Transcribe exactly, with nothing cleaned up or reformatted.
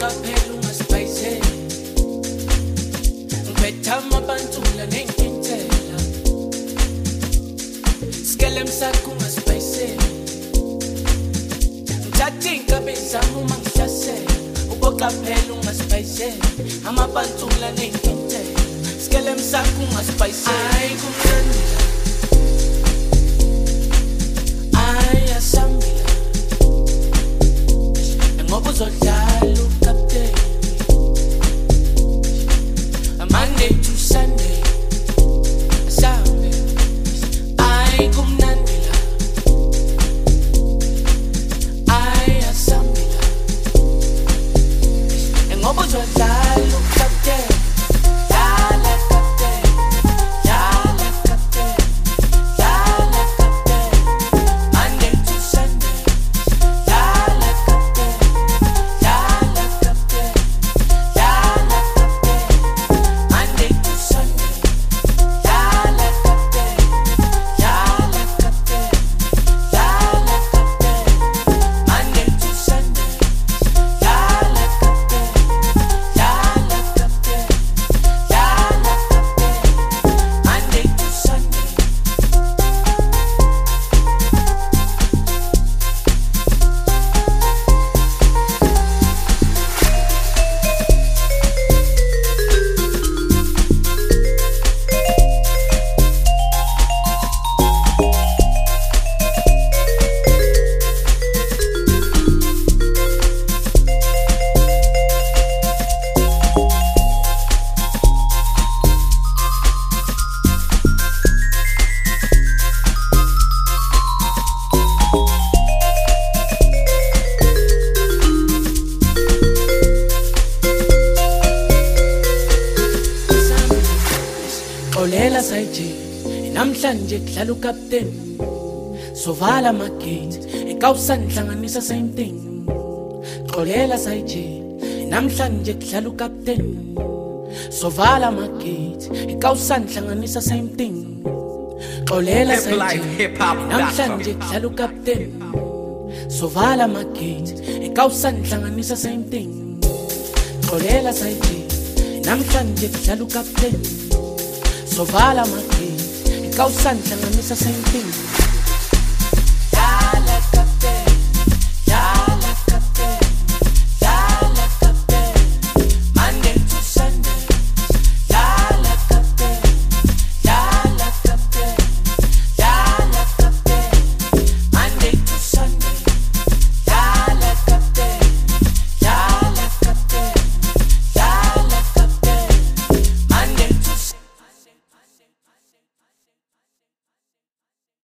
uboqa phela ungasipayise ngiphetha amabantula nenkintela skele msakho ungasipayise ngithatha inkabe zami uma ngihlasela uboqa phela ungasipayise amabantula nenkintela skele msakho ungasipayise ay kumnandi ay asambila ngoba uzodlala ukapteni Monday to Sunday asambe ay kumnandila ay asambila ngoba uzodlala ukapteni dlala kapteni dlala kapteni dlala kapteni Monday to Sunday dlala kapteni dlala kapteni dlala kapteni Monday to Sunday dlala kapteni dlala kapteni dlala kapteni Monday to Sunday dlala kapteni dlala kapteni dlala kapteni Monday to Sunday Olela sayje namhlanje kudlala ukapteni sovala amagate ekawusandihlanganisa same thing Olela sayje namhlanje kudlala ukapteni sovala amagate ekawusandihlanganisa same thing Olela sayje namhlanje kudlala ukapteni sovala amagate ekawusandihlanganisa same thing Olela sayje namhlanje kudlala ukapteni sovala amagate ekawusandihlanganisa same thing